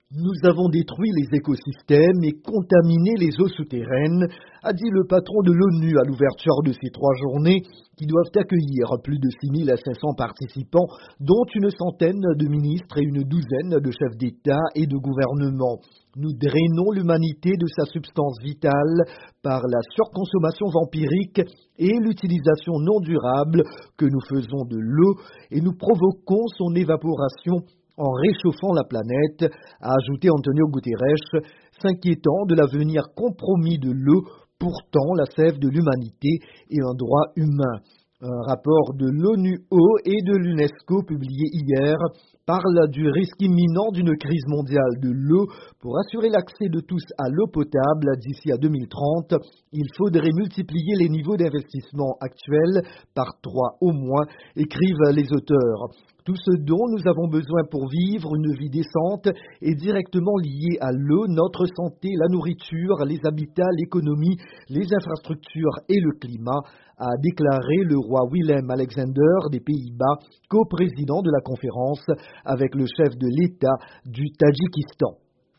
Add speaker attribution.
Speaker 1: Nous avons détruit les écosystèmes et contaminé les eaux souterraines, a dit le patron de l'ONU à l'ouverture de ces 3 journées qui doivent accueillir plus de 6500 participants, dont une centaine de ministres et une douzaine de chefs d'État et de gouvernement. Nous drainons l'humanité de sa substance vitale par la surconsommation vampirique et l'utilisation non durable que nous faisons de l'eau et nous provoquons son évaporation en réchauffant la planète, a ajouté Antonio Guterres, s'inquiétant de l'avenir compromis de l'eau, pourtant la sève de l'humanité et un droit humain. Un rapport de l'ONU-Eau et de l'UNESCO publié hier parle du risque imminent d'une crise mondiale de l'eau. Pour assurer l'accès de tous à l'eau potable d'ici à 2030, il faudrait multiplier les niveaux d'investissement actuels par 3 au moins, écrivent les auteurs. Tout ce dont nous avons besoin pour vivre une vie décente est directement lié à l'eau, notre santé, la nourriture, les habitats, l'économie, les infrastructures et le climat, a déclaré le roi Willem-Alexander des Pays-Bas, coprésident de la conférence avec le chef de l'État du Tadjikistan.